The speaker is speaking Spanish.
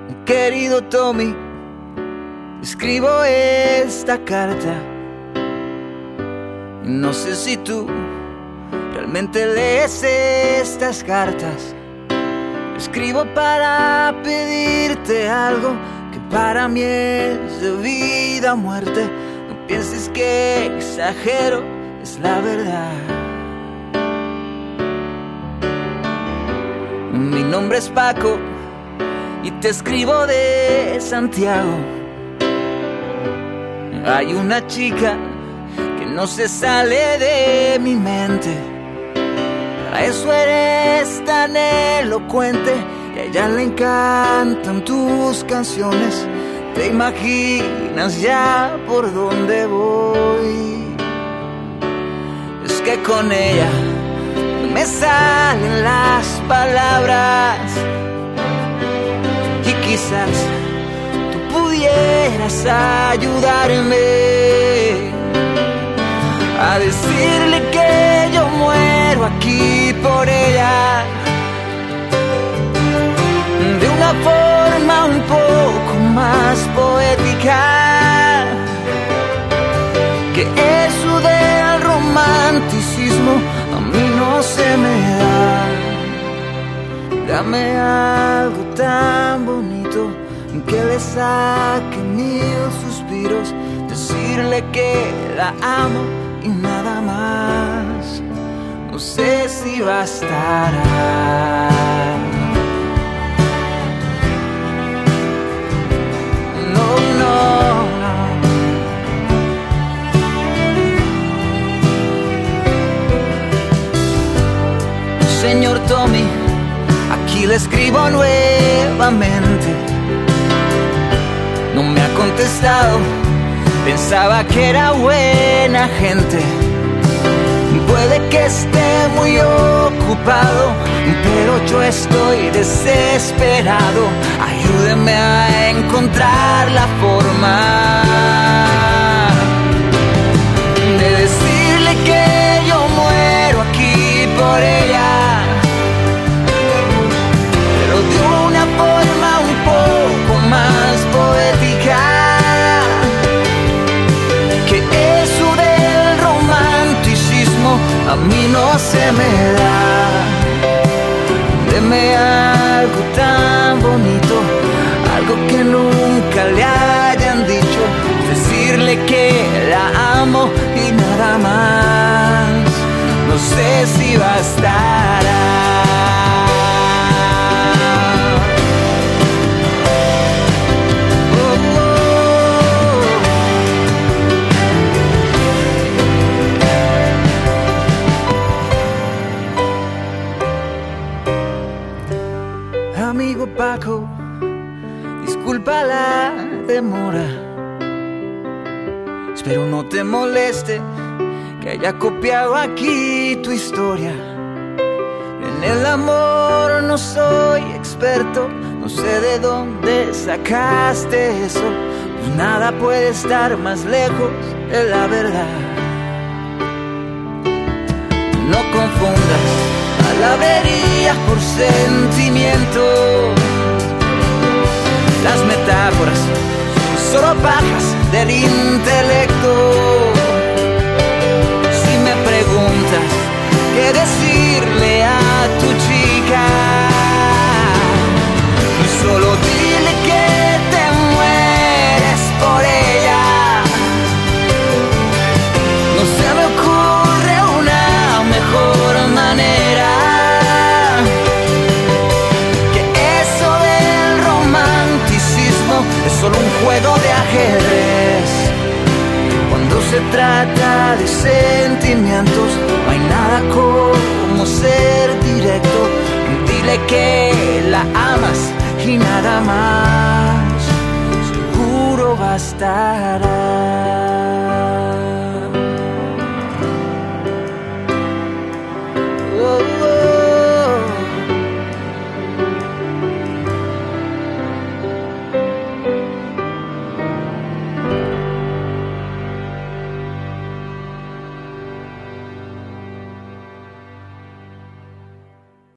Querido Tommy, escribo esta carta. No sé si tú realmente lees estas cartas. Escribo para pedirte algo que para mí es de vida o muerte. No pienses que exagero, es la verdad. Mi nombre es Paco y te escribo de Santiago. Hay una chica que no se sale de mi mente. Para eso eres tan elocuente y a ella le encantan tus canciones. Te imaginas ya por dónde voy. Es que con ella no me salen las palabras y quizás tú pudieras ayudarme a decirle que yo muero aquí por ella, de una forma un poco más poética, que eso del romanticismo a mí no se me da. Dame algo tan bonito que le saque 1000 suspiros, decirle que la amo y nada más. No sé si bastará. No, no, no. Señor Tommy, aquí le escribo nuevamente. No me ha contestado. Pensaba que era buena gente. Puede que esté muy ocupado, pero yo estoy desesperado. Ayúdeme a encontrar la forma de decirle que yo muero aquí por ella, pero de una forma un poco más poética, que eso del romanticismo a mí no se me da. Deme algo tan bonito, algo que nunca le hayan dicho, decirle que la amo y nada más. No sé si bastará. Amigo Paco, disculpa la demora. Espero no te moleste que haya copiado aquí tu historia. En el amor no soy experto, no sé de dónde sacaste eso. Pues nada puede estar más lejos de la verdad. No confundas palabrerías por sentimiento. Las metáforas son solo pajas del intelecto. Si me preguntas qué decirle a tu chica, solo dile que te mueres por ella. No se me ocurre una mejor manera. Es solo un juego de ajedrez. Cuando se trata de sentimientos, no hay nada como ser directo. Dile que la amas y nada más. Seguro bastará.